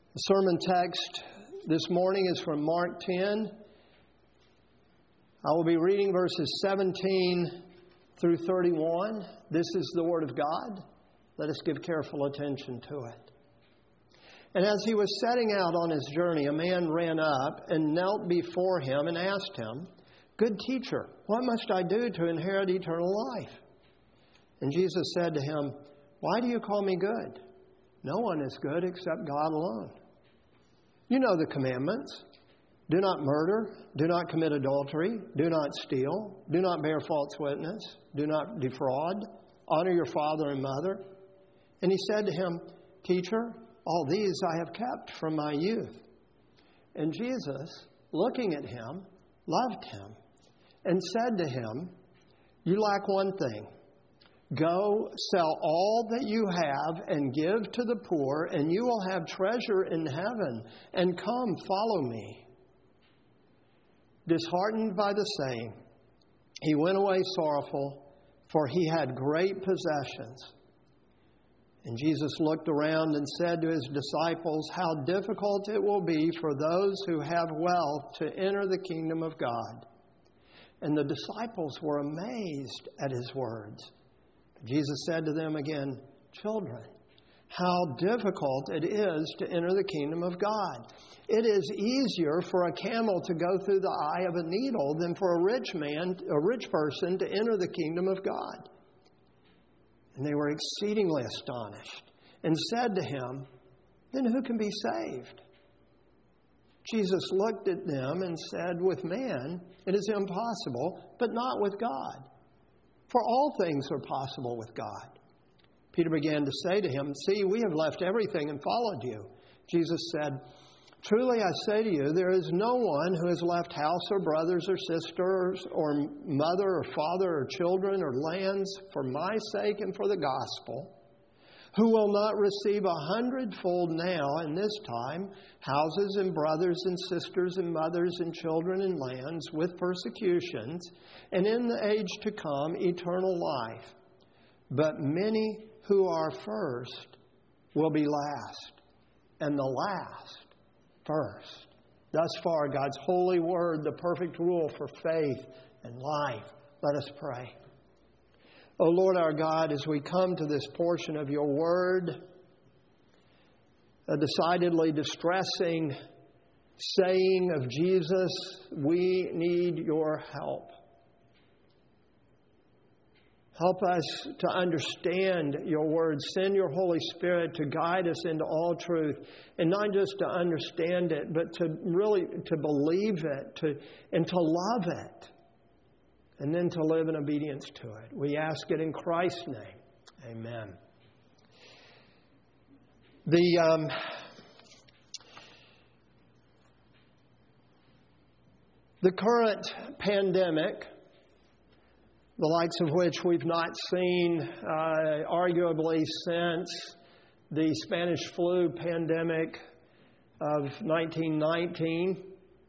The sermon text this morning is from Mark 10. I will be reading verses 17 through 31. This is the Word of God. Let us give careful attention to it. And as he was setting out on his journey, a man ran up and knelt before him and asked him, "Good teacher, what must I do to inherit eternal life?" And Jesus said to him, "Why do you call me good? No one is good except God alone. You know the commandments. Do not murder. Do not commit adultery. Do not steal. Do not bear false witness. Do not defraud. Honor your father and mother." And he said to him, "Teacher, all these I have kept from my youth." And Jesus, looking at him, loved him and said to him, "You lack one thing. Go, sell all that you have and give to the poor, and you will have treasure in heaven. And come, follow me." Disheartened by the saying, he went away sorrowful, for he had great possessions. And Jesus looked around and said to his disciples, "How difficult it will be for those who have wealth to enter the kingdom of God." And the disciples were amazed at his words. Jesus said to them again, "Children, how difficult it is to enter the kingdom of God. It is easier for a camel to go through the eye of a needle than for a rich person to enter the kingdom of God." And they were exceedingly astonished and said to him, "Then who can be saved?" Jesus looked at them and said, "With man it is impossible, but not with God. For all things are possible with God." Peter began to say to him, "See, we have left everything and followed you." Jesus said, "Truly I say to you, there is no one who has left house or brothers or sisters or mother or father or children or lands for my sake and for the gospel, who will not receive 100-fold now in this time, houses and brothers and sisters and mothers and children and lands with persecutions, and in the age to come eternal life. But many who are first will be last, and the last first." Thus far, God's holy word, the perfect rule for faith and life. Let us pray. O Lord our God, as we come to this portion of your word, a decidedly distressing saying of Jesus, we need your help. Help us to understand your word. Send your Holy Spirit to guide us into all truth. And not just to understand it, but to really to believe it and to love it. And then to live in obedience to it. We ask it in Christ's name. Amen. The current pandemic, the likes of which we've not seen arguably since the Spanish flu pandemic of 1919,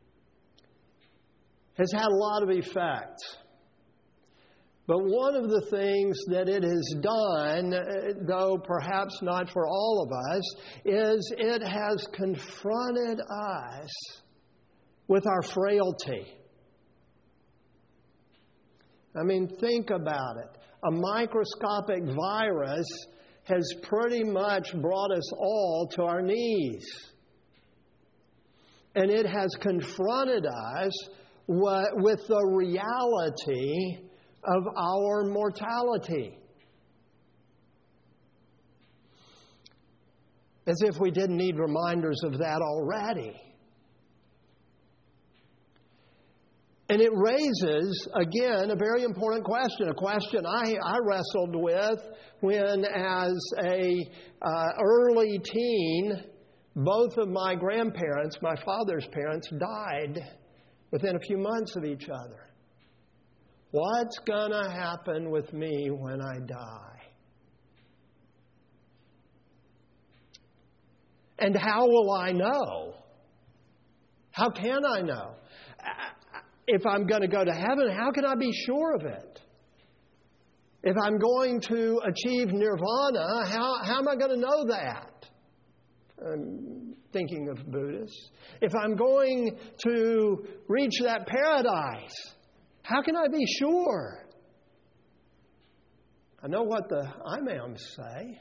has had a lot of effects. But one of the things that it has done, though perhaps not for all of us, is it has confronted us with our frailty. I mean, think about it. A microscopic virus has pretty much brought us all to our knees. And it has confronted us with the reality of our mortality. As if we didn't need reminders of that already. And it raises, again, a very important question, a question I wrestled with when, as a early teen, both of my grandparents, my father's parents, died within a few months of each other. What's going to happen with me when I die? And how will I know? How can I know? If I'm going to go to heaven, how can I be sure of it? If I'm going to achieve nirvana, how am I going to know that? thinking of Buddhists. If I'm going to reach that paradise, how can I be sure? I know what the Imams say.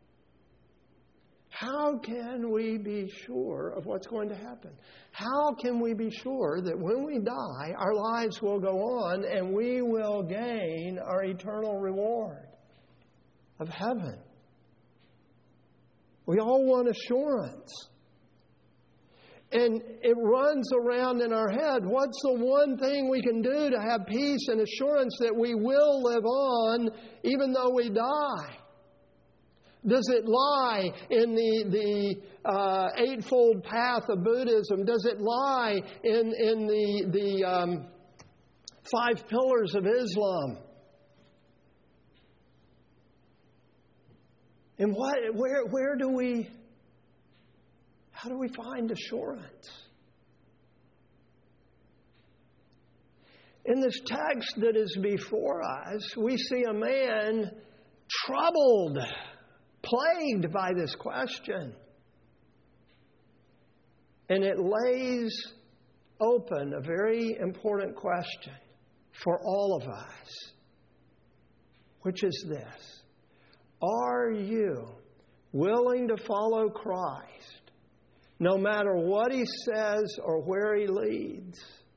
How can we be sure of what's going to happen? How can we be sure that when we die, our lives will go on and we will gain our eternal reward of heaven? We all want assurance. And it runs around in our head. What's the one thing we can do to have peace and assurance that we will live on even though we die? Does it lie in the Eightfold Path of Buddhism? Does it lie in the 5 Pillars of Islam? And how do we find assurance? In this text that is before us, we see a man troubled, plagued by this question. And it lays open a very important question for all of us, which is this: are you willing to follow Christ no matter what He says or where He leads?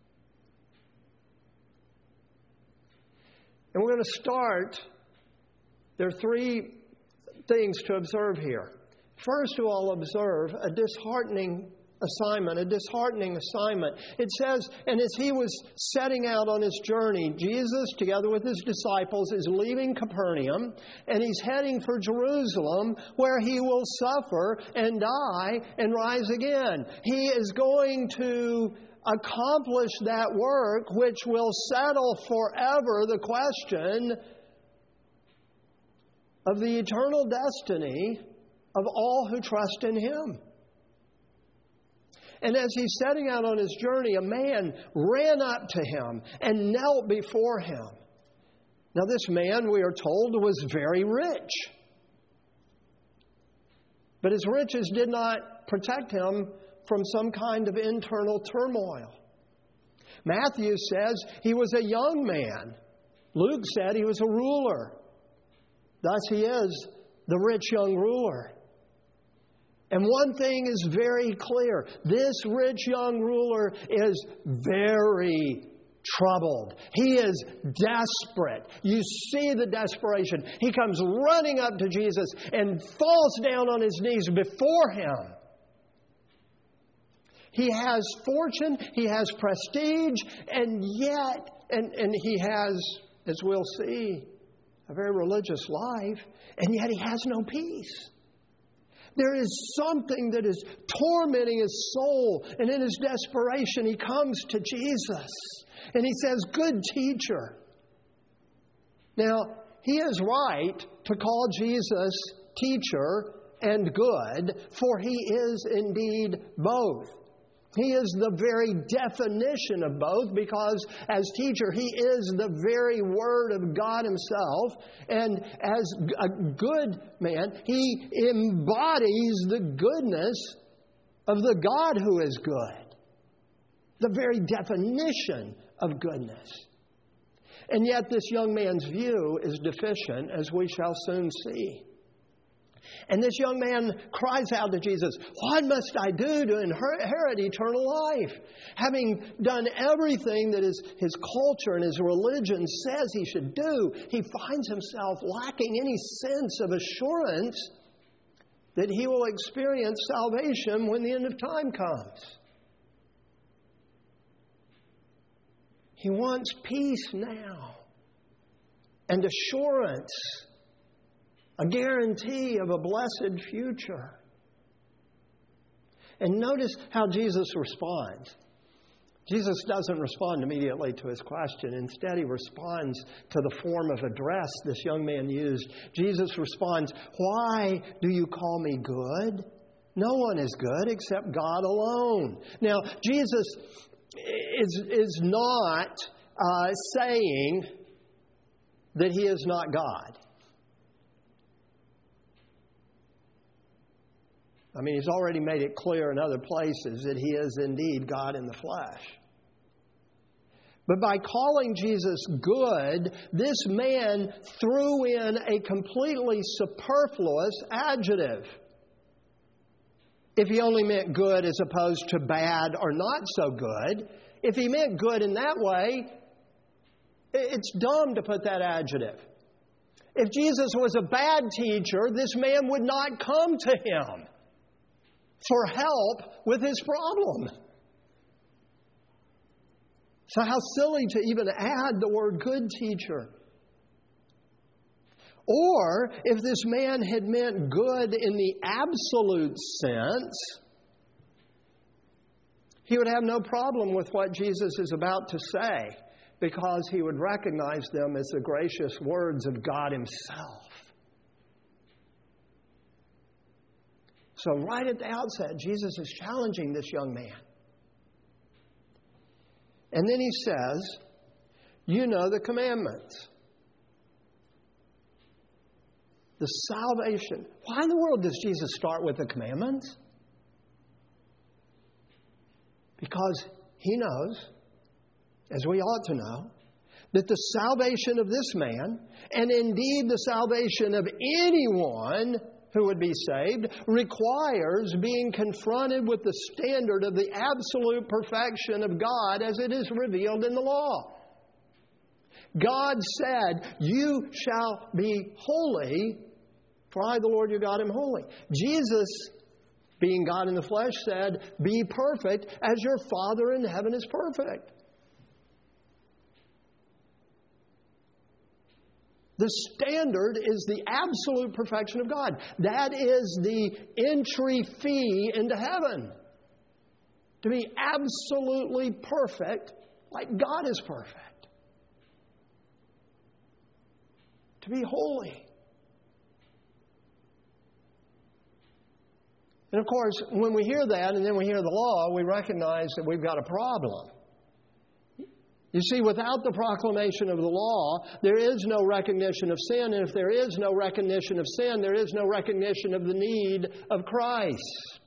And we're going to start. There are 3 things to observe here. First of all, observe a disheartening assignment. It says, and as He was setting out on His journey, Jesus, together with His disciples, is leaving Capernaum, and He's heading for Jerusalem, where He will suffer and die and rise again. He is going to accomplish that work which will settle forever the question of the eternal destiny of all who trust in Him. And as He's setting out on His journey, a man ran up to Him and knelt before Him. Now this man, we are told, was very rich. But his riches did not protect him from some kind of internal turmoil. Matthew says he was a young man. Luke said he was a ruler. Thus he is the rich young ruler. And one thing is very clear. This rich young ruler is very troubled. He is desperate. You see the desperation. He comes running up to Jesus and falls down on his knees before Him. He has fortune, he has prestige, and yet, and he has, as we'll see, a very religious life, and yet he has no peace. There is something that is tormenting his soul, and in his desperation he comes to Jesus, and he says, "Good teacher." Now, he is right to call Jesus teacher and good, for He is indeed both. He is the very definition of both, because as teacher, He is the very Word of God Himself. And as a good man, He embodies the goodness of the God who is good. The very definition of goodness. And yet this young man's view is deficient, as we shall soon see. And this young man cries out to Jesus, "What must I do to inherit eternal life?" Having done everything that his culture and his religion says he should do, he finds himself lacking any sense of assurance that he will experience salvation when the end of time comes. He wants peace now and assurance, a guarantee of a blessed future. And notice how Jesus responds. Jesus doesn't respond immediately to his question. Instead, He responds to the form of address this young man used. Jesus responds, "Why do you call me good? No one is good except God alone." Now, Jesus is not saying that He is not God. I mean, He's already made it clear in other places that He is indeed God in the flesh. But by calling Jesus good, this man threw in a completely superfluous adjective. If He only meant good as opposed to bad or not so good, if He meant good in that way, it's dumb to put that adjective. If Jesus was a bad teacher, this man would not come to Him for help with his problem. So how silly to even add the word good teacher. Or if this man had meant good in the absolute sense, he would have no problem with what Jesus is about to say, because he would recognize them as the gracious words of God Himself. So right at the outset, Jesus is challenging this young man. And then He says, you know the commandments. The salvation. Why in the world does Jesus start with the commandments? Because He knows, as we ought to know, that the salvation of this man, and indeed the salvation of anyone who would be saved, requires being confronted with the standard of the absolute perfection of God as it is revealed in the law. God said, you shall be holy, for I, the Lord your God, am holy. Jesus, being God in the flesh, said, be perfect as your Father in heaven is perfect. The standard is the absolute perfection of God. That is the entry fee into heaven. To be absolutely perfect like God is perfect. To be holy. And of course, when we hear that and then we hear the law, we recognize that we've got a problem. You see, without the proclamation of the law, there is no recognition of sin. And if there is no recognition of sin, there is no recognition of the need of Christ.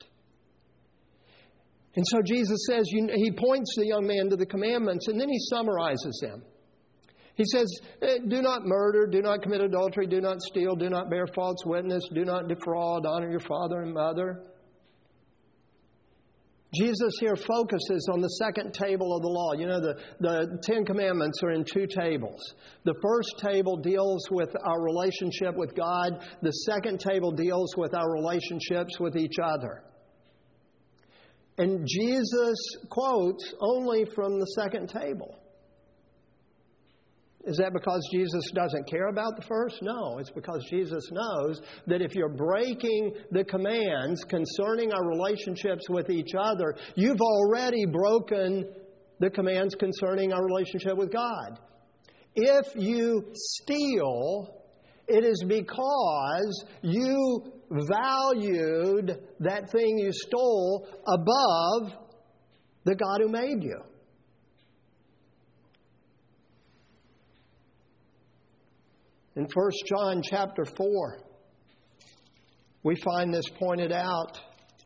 And so Jesus says, He points the young man to the commandments, and then He summarizes them. He says, do not murder, do not commit adultery, do not steal, do not bear false witness, do not defraud, honor your father and mother. Jesus here focuses on the second table of the law. You know, the Ten Commandments are in two tables. The first table deals with our relationship with God. The second table deals with our relationships with each other. And Jesus quotes only from the second table. Is that because Jesus doesn't care about the first? No, it's because Jesus knows that if you're breaking the commands concerning our relationships with each other, you've already broken the commands concerning our relationship with God. If you steal, it is because you valued that thing you stole above the God who made you. In 1 John chapter 4, we find this pointed out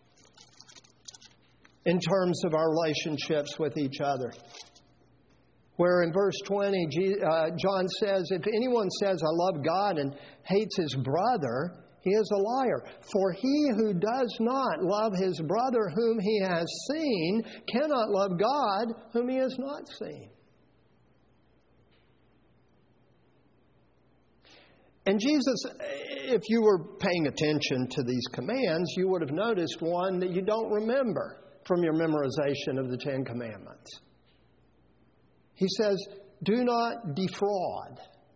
in terms of our relationships with each other. Where in verse 20, John says, if anyone says, I love God and hates his brother, he is a liar. For he who does not love his brother whom he has seen cannot love God whom he has not seen. And Jesus, if you were paying attention to these commands, you would have noticed one that you don't remember from your memorization of the Ten Commandments. He says, do not defraud.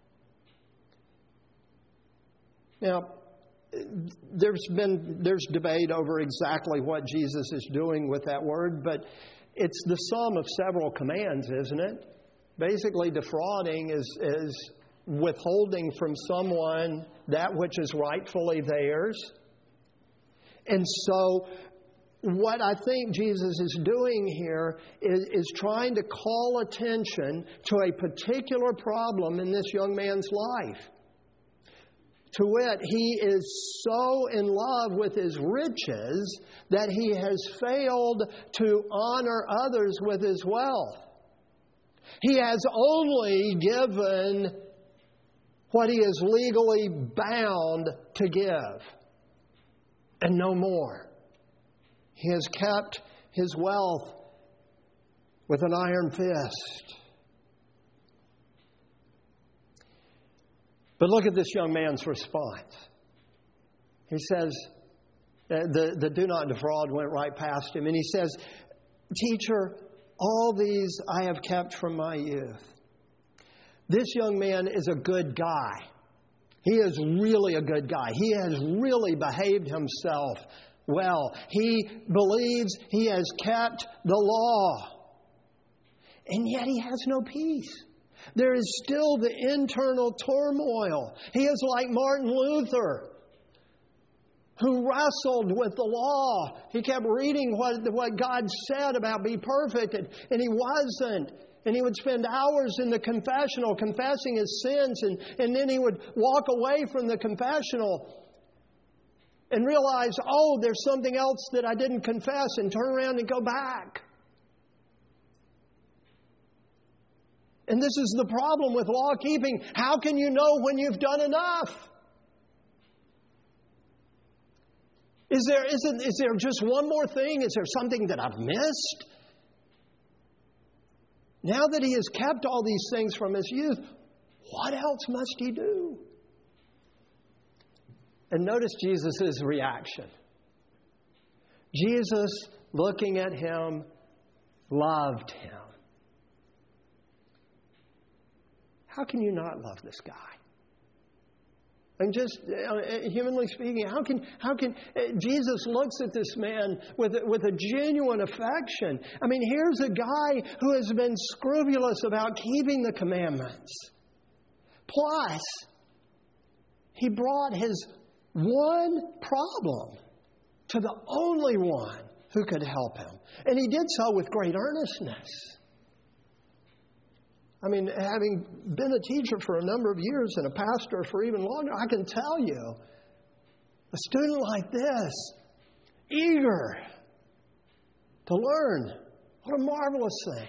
Now, there's debate over exactly what Jesus is doing with that word, but it's the sum of several commands, isn't it? Basically, defrauding is withholding from someone that which is rightfully theirs. And so what I think Jesus is doing here is trying to call attention to a particular problem in this young man's life. To wit, he is so in love with his riches that he has failed to honor others with his wealth. He has only given what he is legally bound to give, and no more. He has kept his wealth with an iron fist. But look at this young man's response. He says, the do not defraud went right past him. And he says, Teacher, all these I have kept from my youth. This young man is a good guy. He is really a good guy. He has really behaved himself well. He believes he has kept the law. And yet he has no peace. There is still the internal turmoil. He is like Martin Luther, who wrestled with the law. He kept reading what God said about be perfect, and he wasn't. And he would spend hours in the confessional confessing his sins, and then he would walk away from the confessional and realize, oh, there's something else that I didn't confess, and turn around and go back. And this is the problem with law keeping. How can you know when you've done enough? Is there just one more thing? Is there something that I've missed? Now that he has kept all these things from his youth, what else must he do? And notice Jesus' reaction. Jesus, looking at him, loved him. How can you not love this guy? And just humanly speaking, how can Jesus looks at this man with a genuine affection? I mean, here's a guy who has been scrupulous about keeping the commandments. Plus, he brought his one problem to the only one who could help him. And he did so with great earnestness. I mean, having been a teacher for a number of years and a pastor for even longer, I can tell you, a student like this, eager to learn, what a marvelous thing.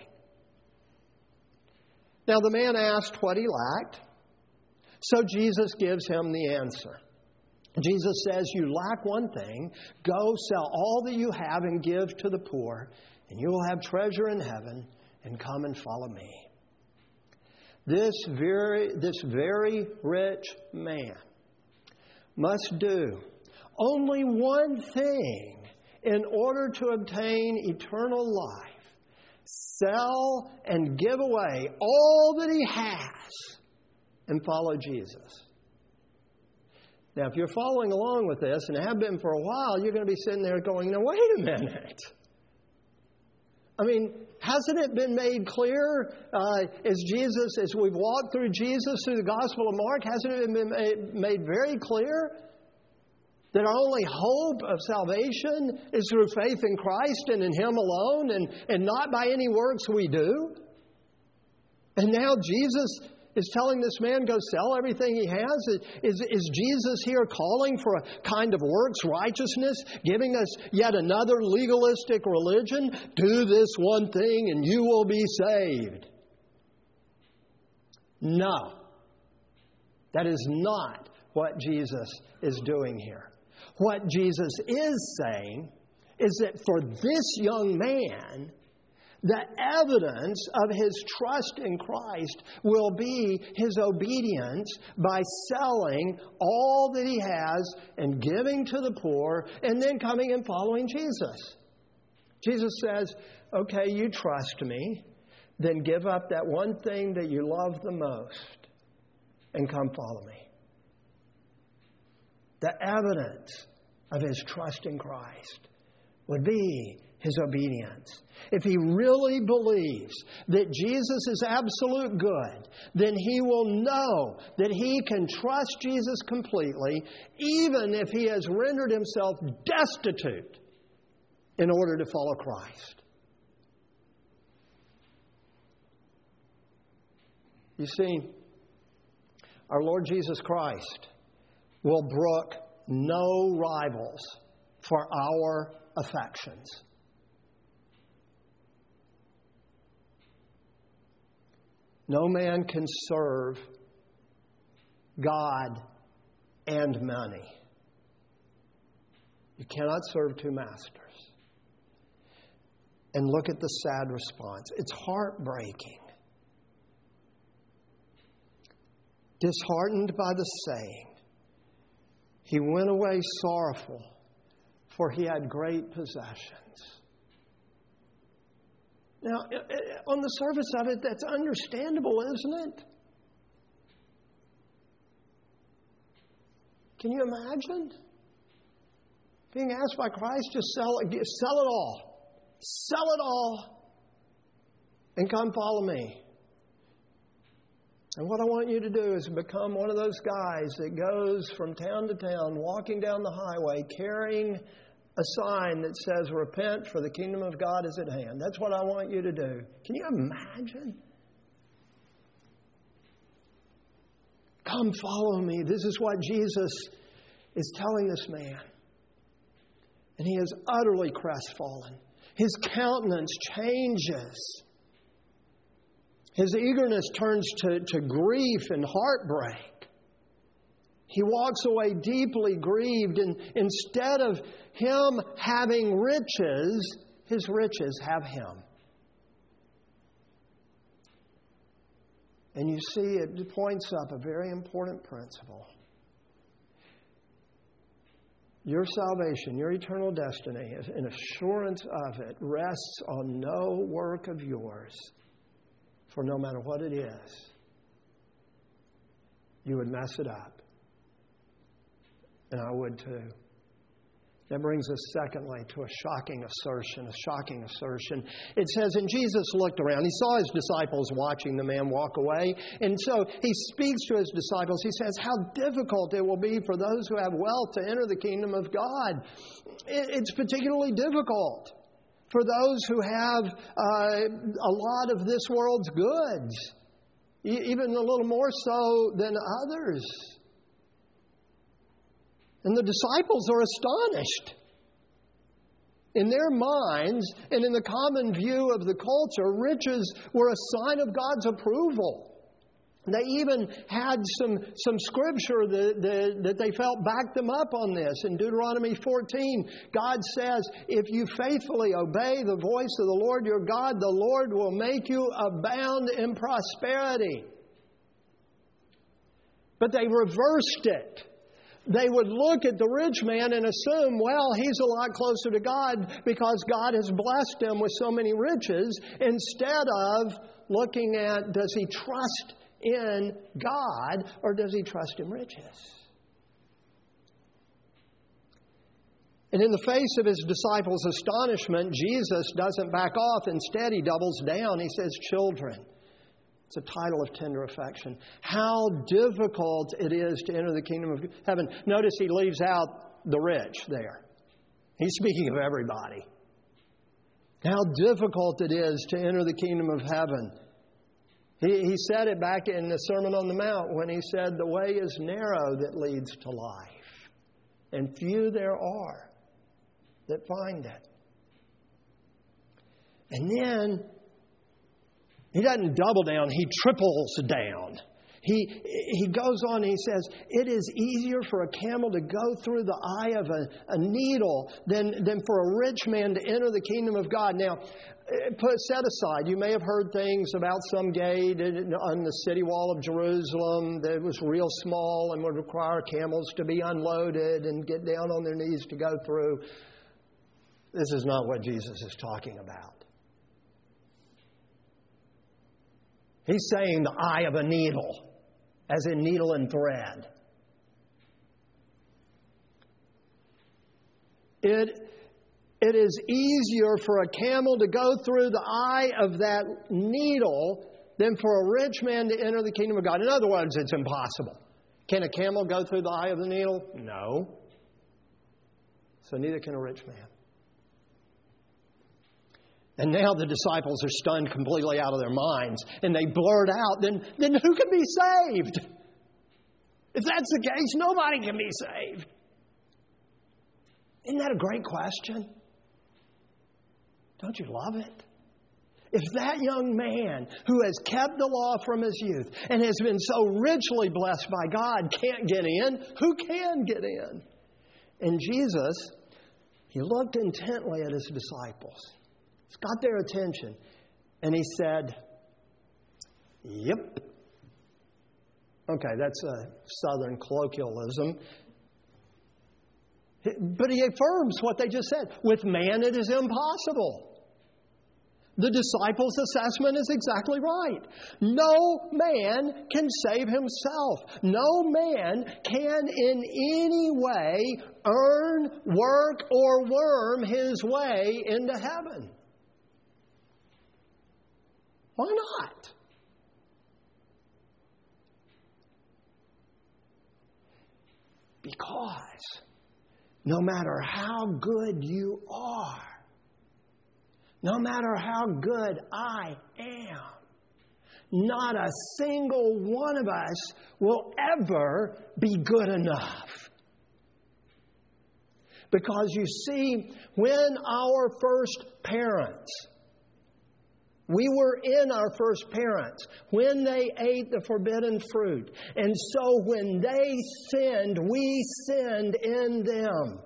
Now, the man asked what he lacked, so Jesus gives him the answer. Jesus says, you lack one thing. Go sell all that you have and give to the poor, and you will have treasure in heaven, and come and follow me. This very rich man must do only one thing in order to obtain eternal life. Sell and give away all that he has and follow Jesus. Now, if you're following along with this and have been for a while, you're going to be sitting there going, now, wait a minute. I mean, hasn't it been made clear as we've walked through Jesus through the Gospel of Mark, hasn't it been made very clear that our only hope of salvation is through faith in Christ and in Him alone and not by any works we do? And now Jesus is telling this man, go sell everything he has. Is Jesus here calling for a kind of works righteousness, giving us yet another legalistic religion? Do this one thing and you will be saved. No. That is not what Jesus is doing here. What Jesus is saying is that for this young man, the evidence of his trust in Christ will be his obedience by selling all that he has and giving to the poor and then coming and following Jesus. Jesus says, okay, you trust me, then give up that one thing that you love the most and come follow me. The evidence of his trust in Christ would be his obedience. If he really believes that Jesus is absolute good, then he will know that he can trust Jesus completely, even if he has rendered himself destitute in order to follow Christ. You see, our Lord Jesus Christ will brook no rivals for our affections. No man can serve God and money. You cannot serve two masters. And look at the sad response. It's heartbreaking. Disheartened by the saying, he went away sorrowful, for he had great possessions. Now, on the surface of it, that's understandable, isn't it? Can you imagine being asked by Christ to sell it all? Sell it all and come follow me. And what I want you to do is become one of those guys that goes from town to town, walking down the highway, carrying a sign that says, repent, for the kingdom of God is at hand. That's what I want you to do. Can you imagine? Come follow me. This is what Jesus is telling this man. And he is utterly crestfallen. His countenance changes. His eagerness turns to grief and heartbreak. He walks away deeply grieved, and instead of him having riches, his riches have him. And you see, it points up a very important principle. Your salvation, your eternal destiny, an assurance of it, rests on no work of yours. For no matter what it is, you would mess it up. And I would too. That brings us, secondly, to a shocking assertion. It says, and Jesus looked around. He saw his disciples watching the man walk away. And so he speaks to his disciples. He says, how difficult it will be for those who have wealth to enter the kingdom of God. It's particularly difficult for those who have a lot of this world's goods, even a little more so than others. And the disciples are astonished. In their minds and in the common view of the culture, riches were a sign of God's approval. They even had some scripture that they felt backed them up on this. In Deuteronomy 14, God says, if you faithfully obey the voice of the Lord your God, the Lord will make you abound in prosperity. But they reversed it. They would look at the rich man and assume, well, he's a lot closer to God because God has blessed him with so many riches, instead of looking at, does he trust in God or does he trust in riches? And in the face of his disciples' astonishment, Jesus doesn't back off. Instead, he doubles down. He says, children. It's a title of tender affection. How difficult it is to enter the kingdom of heaven. Notice he leaves out the rich there. He's speaking of everybody. How difficult it is to enter the kingdom of heaven. He said it back in the Sermon on the Mount when he said, the way is narrow that leads to life, and few there are that find it. And then he doesn't double down, he triples down. He goes on and he says, it is easier for a camel to go through the eye of a needle than for a rich man to enter the kingdom of God. Now, set aside, you may have heard things about some gate on the city wall of Jerusalem that was real small and would require camels to be unloaded and get down on their knees to go through. This is not what Jesus is talking about. He's saying the eye of a needle, as in needle and thread. It is easier for a camel to go through the eye of that needle than for a rich man to enter the kingdom of God. In other words, it's impossible. Can a camel go through the eye of the needle? No. So neither can a rich man. And now the disciples are stunned completely out of their minds. And they blurt out, then who can be saved? If that's the case, nobody can be saved. Isn't that a great question? Don't you love it? If that young man who has kept the law from his youth and has been so richly blessed by God can't get in, who can get in? And Jesus, he looked intently at his disciples. He's got their attention. And he said, "Yep." Okay, that's a southern colloquialism. But he affirms what they just said. With man it is impossible. The disciples' assessment is exactly right. No man can save himself. No man can in any way earn, work, or worm his way into heaven. Why not? Because no matter how good you are, no matter how good I am, not a single one of us will ever be good enough. Because you see, when our first parents, we were in our first parents when they ate the forbidden fruit. And so when they sinned, we sinned in them.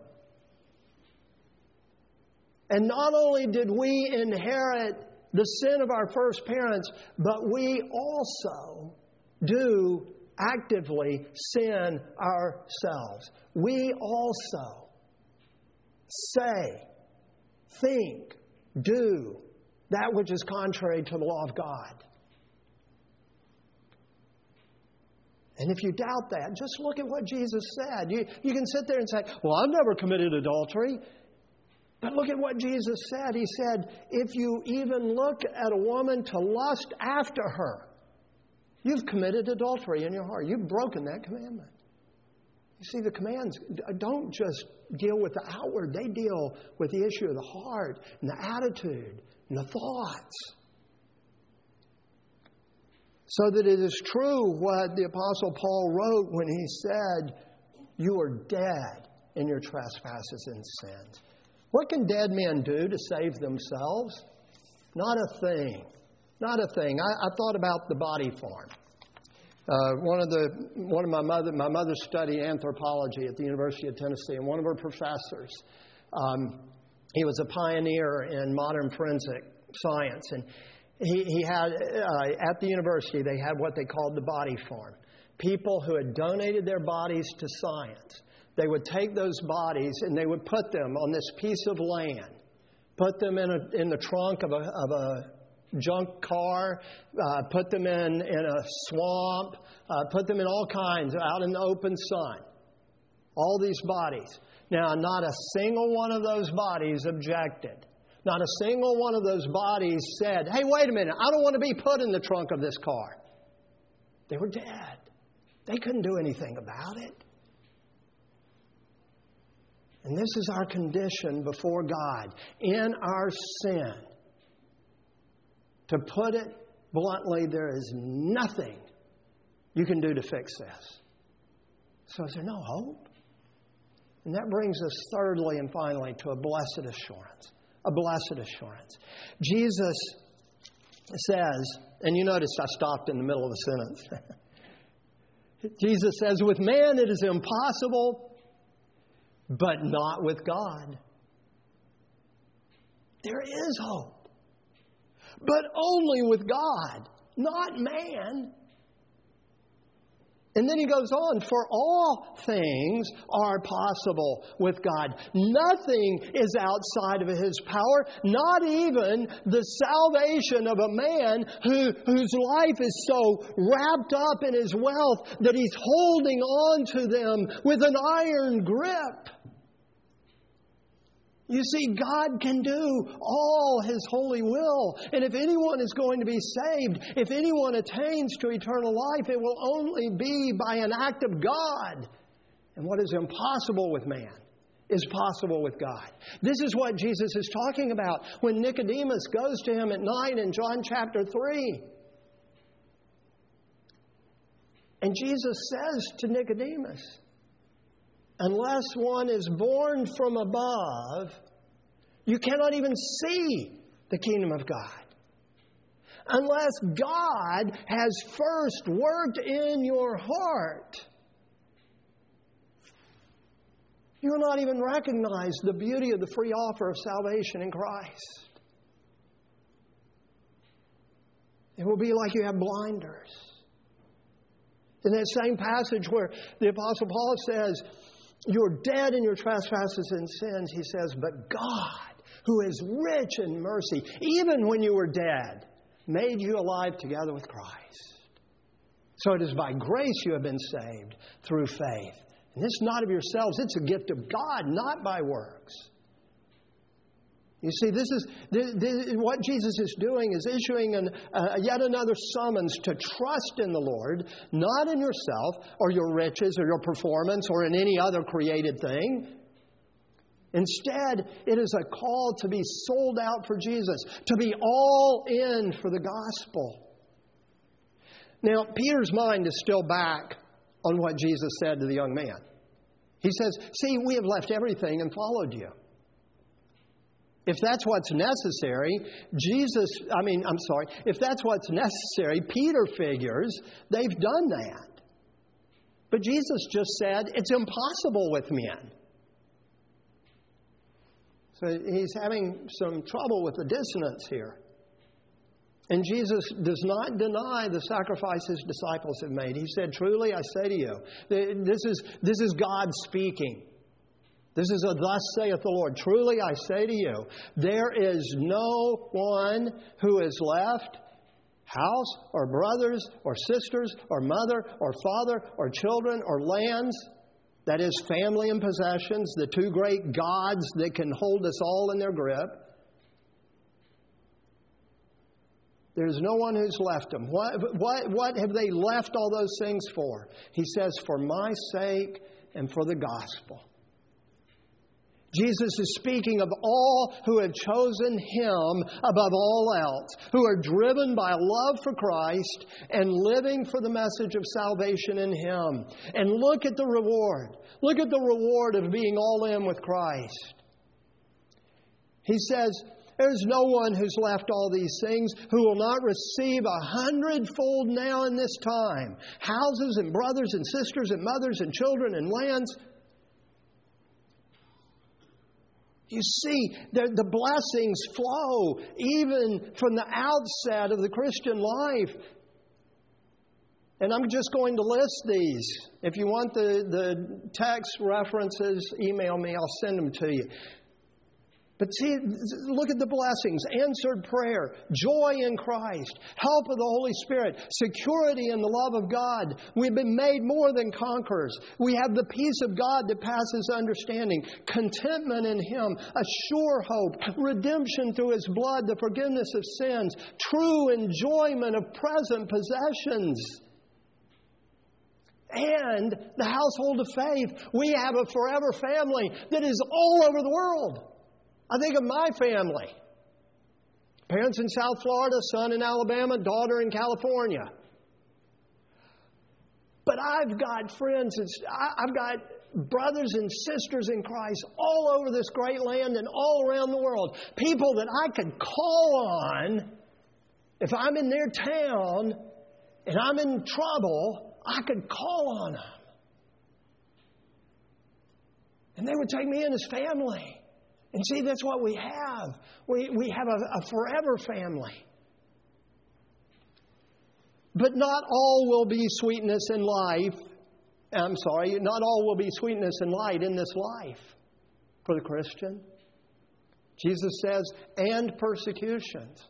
And not only did we inherit the sin of our first parents, but we also do actively sin ourselves. We also say, think, do that which is contrary to the law of God. And if you doubt that, just look at what Jesus said. You can sit there and say, well, I've never committed adultery. But look at what Jesus said. He said, if you even look at a woman to lust after her, you've committed adultery in your heart. You've broken that commandment. You see, the commands don't just deal with the outward. They deal with the issue of the heart and the attitude and the thoughts. So that it is true what the Apostle Paul wrote when he said, you are dead in your trespasses and sins. What can dead men do to save themselves? Not a thing. Not a thing. I thought about the body farm. My mother studied anthropology at the University of Tennessee, and one of her professors, he was a pioneer in modern forensic science, and he had at the university they had what they called the body farm. People who had donated their bodies to science. They would take those bodies and they would put them on this piece of land, put them in the trunk of a junk car, put them in a swamp, put them in all kinds out in the open sun. All these bodies. Now, not a single one of those bodies objected. Not a single one of those bodies said, hey, wait a minute, I don't want to be put in the trunk of this car. They were dead. They couldn't do anything about it. And this is our condition before God. In our sin, to put it bluntly, there is nothing you can do to fix this. So is there no hope? And that brings us thirdly and finally to a blessed assurance. A blessed assurance. Jesus says, and you notice I stopped in the middle of the sentence. Jesus says, with man it is impossible, but not with God. There is hope. But only with God, not man. And then he goes on, for all things are possible with God. Nothing is outside of His power, not even the salvation of a man whose life is so wrapped up in his wealth that he's holding on to them with an iron grip. You see, God can do all His holy will. And if anyone is going to be saved, if anyone attains to eternal life, it will only be by an act of God. And what is impossible with man is possible with God. This is what Jesus is talking about when Nicodemus goes to Him at night in John chapter 3. And Jesus says to Nicodemus, unless one is born from above, you cannot even see the kingdom of God. Unless God has first worked in your heart, you will not even recognize the beauty of the free offer of salvation in Christ. It will be like you have blinders. In that same passage where the Apostle Paul says, you're dead in your trespasses and sins, he says, but God, who is rich in mercy, even when you were dead, made you alive together with Christ. So it is by grace you have been saved through faith. And this is not of yourselves, it's a gift of God, not by works. You see, this is what Jesus is doing is issuing yet another summons to trust in the Lord, not in yourself or your riches or your performance or in any other created thing. Instead, it is a call to be sold out for Jesus, to be all in for the gospel. Now, Peter's mind is still back on what Jesus said to the young man. He says, see, we have left everything and followed you. If that's what's necessary, if that's what's necessary, Peter figures they've done that. But Jesus just said, it's impossible with men. So he's having some trouble with the dissonance here. And Jesus does not deny the sacrifice his disciples have made. He said, truly I say to you, this is God speaking. This is a thus saith the Lord. Truly I say to you, there is no one who is left house or brothers or sisters or mother or father or children or lands, that is family and possessions, the two great gods that can hold us all in their grip. There's no one who's left them. What have they left all those things for? He says, for my sake and for the gospel. Jesus is speaking of all who have chosen Him above all else, who are driven by a love for Christ and living for the message of salvation in Him. And look at the reward. Look at the reward of being all in with Christ. He says, there's no one who's left all these things who will not receive 100-fold now in this time. Houses and brothers and sisters and mothers and children and lands. You see, the blessings flow even from the outset of the Christian life. And I'm just going to list these. If you want the text references, email me. I'll send them to you. But see, look at the blessings. Answered prayer, joy in Christ, help of the Holy Spirit, security in the love of God. We've been made more than conquerors. We have the peace of God that passes understanding, contentment in Him, a sure hope, redemption through His blood, the forgiveness of sins, true enjoyment of present possessions. And the household of faith. We have a forever family that is all over the world. I think of my family. Parents in South Florida, son in Alabama, daughter in California. But I've got friends, I've got brothers and sisters in Christ all over this great land and all around the world. People that I could call on if I'm in their town and I'm in trouble, I could call on them. And they would take me in as family. And see, that's what we have. We have a forever family. But not all will be sweetness and life. Not all will be sweetness and light in this life for the Christian. Jesus says, and persecutions.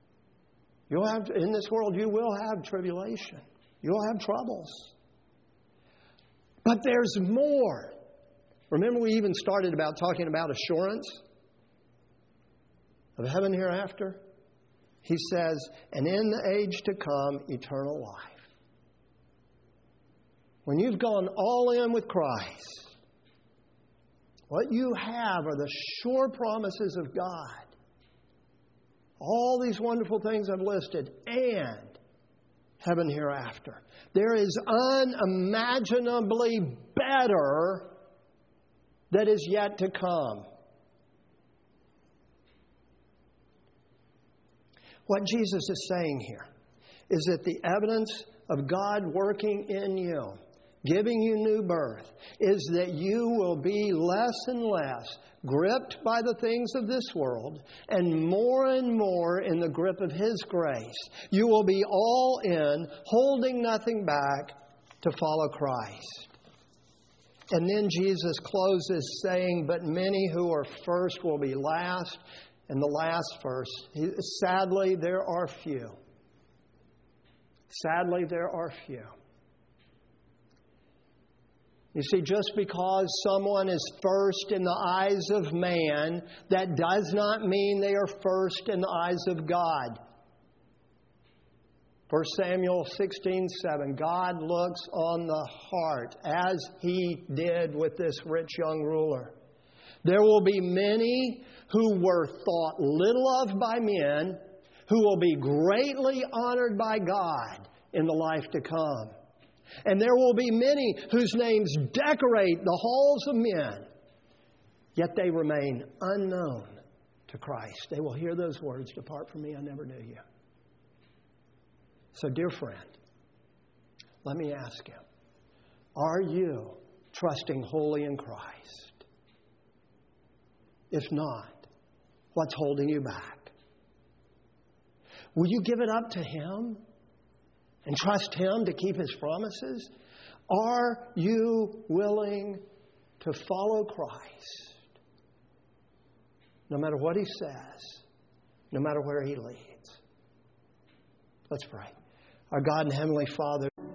In this world, you will have tribulation. You'll have troubles. But there's more. Remember we even started about talking about assurance of heaven hereafter? He says, and in the age to come, eternal life. When you've gone all in with Christ, what you have are the sure promises of God. All these wonderful things I've listed, and heaven hereafter. There is unimaginably better that is yet to come. What Jesus is saying here is that the evidence of God working in you, giving you new birth, is that you will be less and less gripped by the things of this world and more in the grip of His grace. You will be all in, holding nothing back to follow Christ. And then Jesus closes saying, but many who are first will be last, and the last first. Sadly, there are few. Sadly, there are few. You see, just because someone is first in the eyes of man, that does not mean they are first in the eyes of God. 1 Samuel 16:7, God looks on the heart, as He did with this rich young ruler. There will be many who were thought little of by men, who will be greatly honored by God in the life to come. And there will be many whose names decorate the halls of men, yet they remain unknown to Christ. They will hear those words, depart from me, I never knew you. So, dear friend, let me ask you, are you trusting wholly in Christ? If not, what's holding you back? Will you give it up to Him and trust Him to keep His promises? Are you willing to follow Christ no matter what He says, no matter where He leads? Let's pray. Our God and Heavenly Father,